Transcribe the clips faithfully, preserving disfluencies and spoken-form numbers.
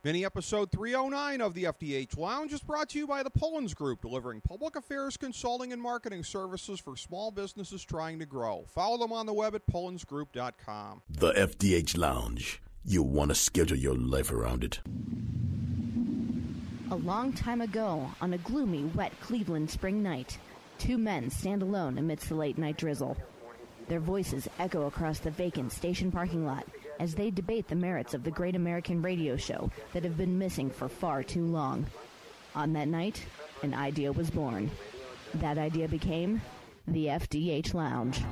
Mini episode three oh nine of the F D H Lounge is brought to you by the Pullins Group, delivering public affairs consulting and marketing services for small businesses trying to grow. Follow them on the web at pullins group dot com. The F D H Lounge. You'll want to schedule your life around it. A long time ago, on a gloomy, wet Cleveland spring night, two men stand alone amidst the late-night drizzle. Their voices echo across the vacant station parking lot as they debate the merits of the great American radio show that have been missing for far too long. On that night, an idea was born. That idea became the F D H Lounge.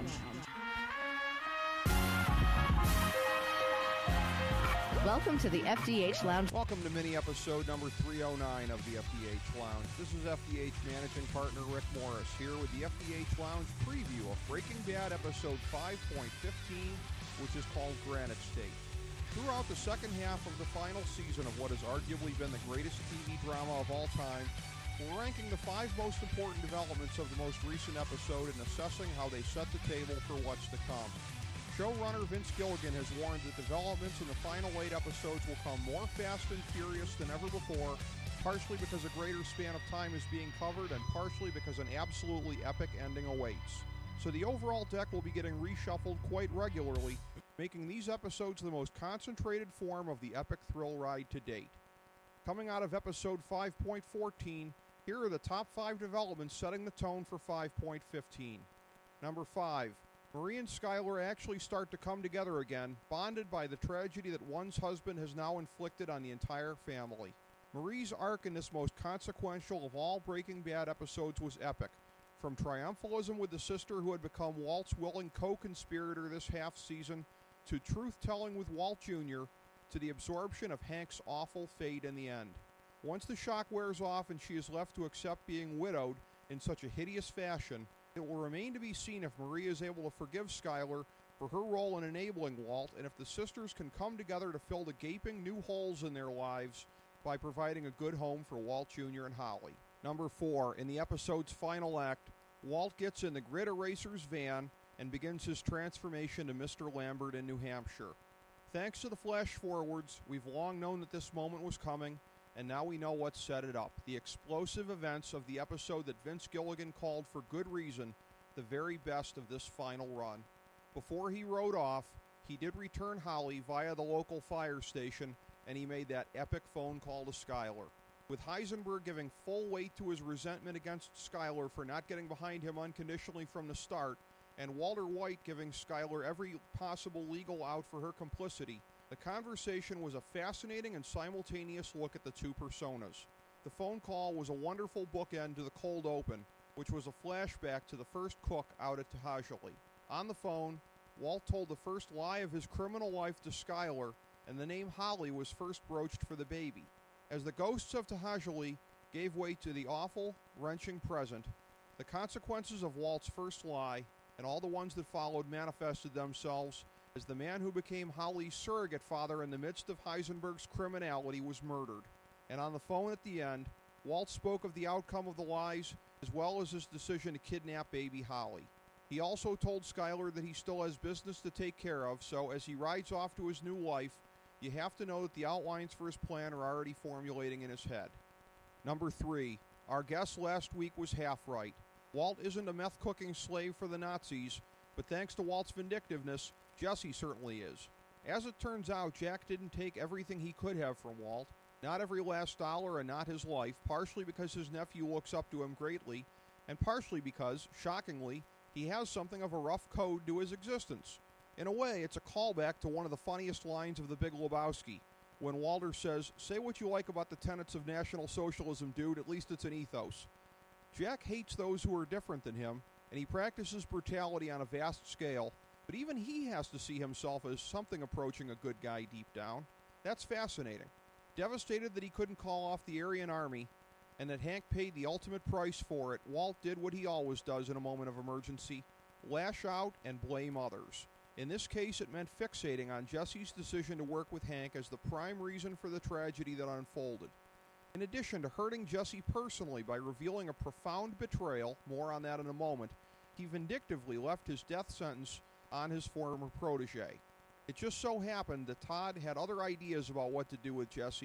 Welcome to the F D H Lounge. Welcome to mini episode number three oh nine of the F D H Lounge. This is F D H managing partner Rick Morris here with the F D H Lounge preview of Breaking Bad episode five point fifteen, which is called Granite State. Throughout the second half of the final season of what has arguably been the greatest T V drama of all time, we're ranking the five most important developments of the most recent episode and assessing how they set the table for what's to come. Showrunner Vince Gilligan has warned that developments in the final eight episodes will come more fast and furious than ever before, partially because a greater span of time is being covered and partially because an absolutely epic ending awaits. So the overall deck will be getting reshuffled quite regularly, making these episodes the most concentrated form of the epic thrill ride to date. Coming out of episode five point fourteen, here are the top five developments setting the tone for five point fifteen. Number five. Marie and Skyler actually start to come together again, bonded by the tragedy that one's husband has now inflicted on the entire family. Marie's arc in this most consequential of all Breaking Bad episodes was epic, from triumphalism with the sister who had become Walt's willing co-conspirator this half-season, to truth-telling with Walt Junior, to the absorption of Hank's awful fate in the end. Once the shock wears off and she is left to accept being widowed in such a hideous fashion, it will remain to be seen if Marie is able to forgive Skyler for her role in enabling Walt, and if the sisters can come together to fill the gaping new holes in their lives by providing a good home for Walt Junior and Holly. Number four, in the episode's final act, Walt gets in the Grid Erasers van and begins his transformation to Mister Lambert in New Hampshire. Thanks to the flash forwards, we've long known that this moment was coming, and now we know what set it up. The explosive events of the episode that Vince Gilligan called for good reason the very best of this final run. Before he rode off, he did return Holly via the local fire station, and he made that epic phone call to Skyler. With Heisenberg giving full weight to his resentment against Skyler for not getting behind him unconditionally from the start, and Walter White giving Skyler every possible legal out for her complicity, the conversation was a fascinating and simultaneous look at the two personas. The phone call was a wonderful bookend to the cold open, which was a flashback to the first cook out at Tahajali. On the phone, Walt told the first lie of his criminal life to Skyler, and the name Holly was first broached for the baby. As the ghosts of Tahajali gave way to the awful, wrenching present, the consequences of Walt's first lie and all the ones that followed manifested themselves as the man who became Holly's surrogate father in the midst of Heisenberg's criminality was murdered. And on the phone at the end, Walt spoke of the outcome of the lies as well as his decision to kidnap baby Holly. He also told Skyler that he still has business to take care of, so as he rides off to his new life, you have to know that the outlines for his plan are already formulating in his head. Number three, our guest last week was half right. Walt isn't a meth-cooking slave for the Nazis, but thanks to Walt's vindictiveness, Jesse certainly is. As it turns out, Jack didn't take everything he could have from Walt, not every last dollar and not his life, partially because his nephew looks up to him greatly, and partially because, shockingly, he has something of a rough code to his existence. In a way, it's a callback to one of the funniest lines of The Big Lebowski, when Walter says, "Say what you like about the tenets of National Socialism, dude, at least it's an ethos." Jack hates those who are different than him, and he practices brutality on a vast scale, but even he has to see himself as something approaching a good guy deep down. That's fascinating. Devastated that he couldn't call off the Aryan Army, and that Hank paid the ultimate price for it, Walt did what he always does in a moment of emergency, lash out and blame others. In this case, it meant fixating on Jesse's decision to work with Hank as the prime reason for the tragedy that unfolded. In addition to hurting Jesse personally by revealing a profound betrayal, more on that in a moment, he vindictively left his death sentence on his former protege. It just so happened that Todd had other ideas about what to do with Jesse,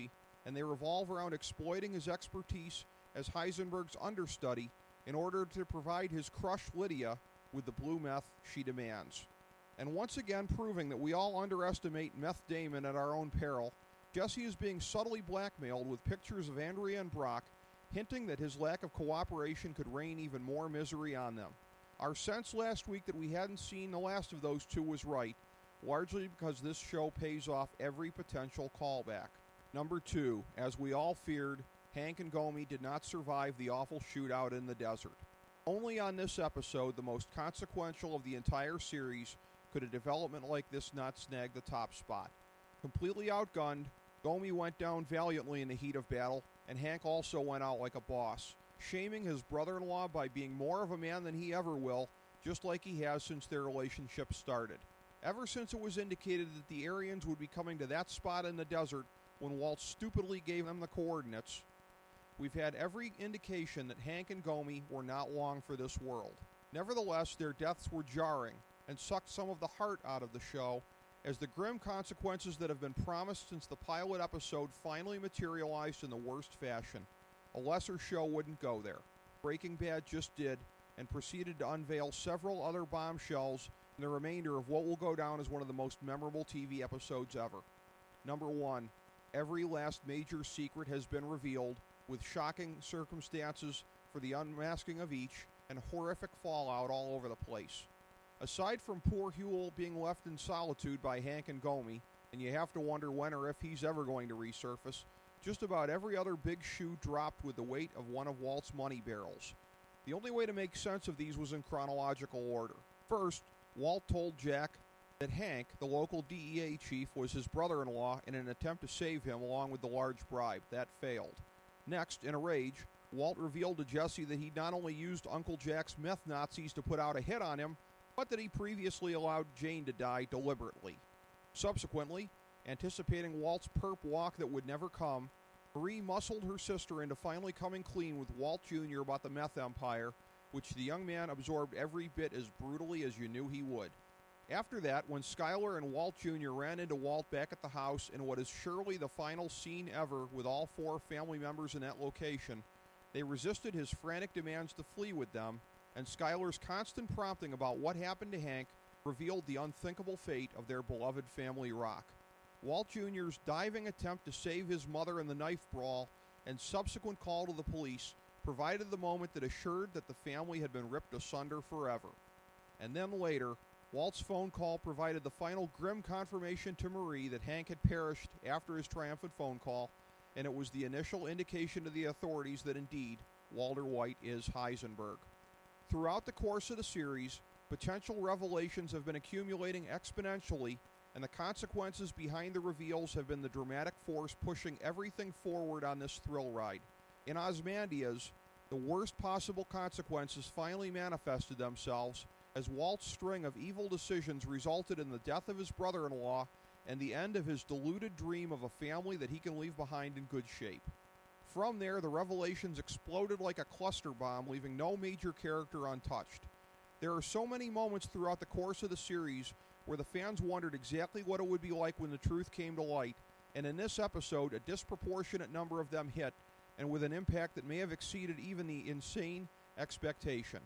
and they revolve around exploiting his expertise as Heisenberg's understudy in order to provide his crush Lydia with the blue meth she demands. And once again proving that we all underestimate Meth Damon at our own peril, Jesse is being subtly blackmailed with pictures of Andrea and Brock, hinting that his lack of cooperation could rain even more misery on them. Our sense last week that we hadn't seen the last of those two was right, largely because this show pays off every potential callback. Number two, as we all feared, Hank and Gomi did not survive the awful shootout in the desert. Only on this episode, the most consequential of the entire series, could a development like this not snag the top spot. Completely outgunned, Gomi went down valiantly in the heat of battle, and Hank also went out like a boss, shaming his brother-in-law by being more of a man than he ever will, just like he has since their relationship started. Ever since it was indicated that the Aryans would be coming to that spot in the desert when Walt stupidly gave them the coordinates, we've had every indication that Hank and Gomi were not long for this world. Nevertheless, their deaths were jarring and sucked some of the heart out of the show, as the grim consequences that have been promised since the pilot episode finally materialized in the worst fashion. A lesser show wouldn't go there. Breaking Bad just did, and proceeded to unveil several other bombshells in the remainder of what will go down as one of the most memorable T V episodes ever. Number one, every last major secret has been revealed, with shocking circumstances for the unmasking of each, and horrific fallout all over the place. Aside from poor Huell being left in solitude by Hank and Gomi, and you have to wonder when or if he's ever going to resurface, just about every other big shoe dropped with the weight of one of Walt's money barrels. The only way to make sense of these was in chronological order. First, Walt told Jack that Hank, the local D E A chief, was his brother-in-law in an attempt to save him along with the large bribe. That failed. Next, in a rage, Walt revealed to Jesse that he'd not only used Uncle Jack's meth Nazis to put out a hit on him, but that he previously allowed Jane to die deliberately. Subsequently, anticipating Walt's perp walk that would never come, Marie muscled her sister into finally coming clean with Walt Junior about the meth empire, which the young man absorbed every bit as brutally as you knew he would. After that, when Skyler and Walt Junior ran into Walt back at the house in what is surely the final scene ever with all four family members in that location, they resisted his frantic demands to flee with them, and Skyler's constant prompting about what happened to Hank revealed the unthinkable fate of their beloved family rock. Walt Junior's diving attempt to save his mother in the knife brawl and subsequent call to the police provided the moment that assured that the family had been ripped asunder forever. And then later, Walt's phone call provided the final grim confirmation to Marie that Hank had perished after his triumphant phone call, and it was the initial indication to the authorities that indeed Walter White is Heisenberg. Throughout the course of the series, potential revelations have been accumulating exponentially, and the consequences behind the reveals have been the dramatic force pushing everything forward on this thrill ride. In Ozymandias, the worst possible consequences finally manifested themselves as Walt's string of evil decisions resulted in the death of his brother-in-law and the end of his deluded dream of a family that he can leave behind in good shape. From there, the revelations exploded like a cluster bomb, leaving no major character untouched. There are so many moments throughout the course of the series where the fans wondered exactly what it would be like when the truth came to light, and in this episode, a disproportionate number of them hit, and with an impact that may have exceeded even the insane expectation.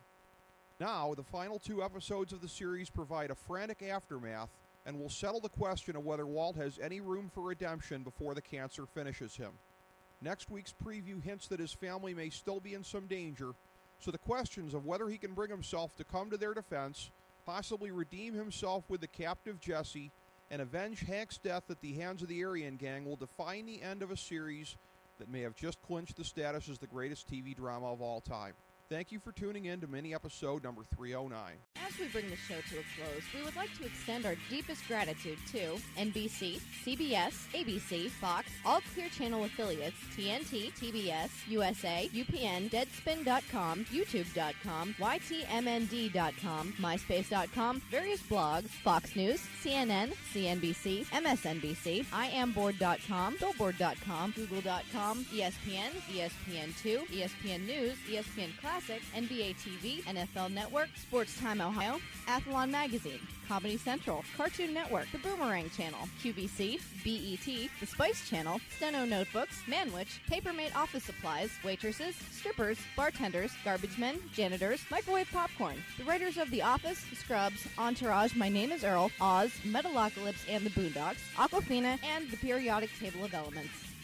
Now, the final two episodes of the series provide a frantic aftermath and will settle the question of whether Walt has any room for redemption before the cancer finishes him. Next week's preview hints that his family may still be in some danger, so the questions of whether he can bring himself to come to their defense, possibly redeem himself with the captive Jesse, and avenge Hank's death at the hands of the Aryan gang will define the end of a series that may have just clinched the status as the greatest T V drama of all time. Thank you for tuning in to mini-episode number three oh nine. As we bring the show to a close, we would like to extend our deepest gratitude to N B C, C B S, A B C, Fox, all Clear Channel affiliates, T N T, T B S, U S A, U P N, Deadspin dot com, YouTube dot com, Y T M N D dot com, MySpace dot com, various blogs, Fox News, C N N, C N B C, M S N B C, I am board dot com, Billboard dot com, Google dot com, E S P N, E S P N two, E S P N News, E S P N Classic, Classic, N B A T V, N F L Network, Sports Time Ohio, Athlon Magazine, Comedy Central, Cartoon Network, The Boomerang Channel, Q V C, B E T, The Spice Channel, Steno Notebooks, Manwich, Papermate Office Supplies, waitresses, strippers, bartenders, garbage men, janitors, microwave popcorn, the writers of The Office, Scrubs, Entourage, My Name is Earl, Oz, Metalocalypse and the Boondocks, Aquafina, and the periodic table of elements.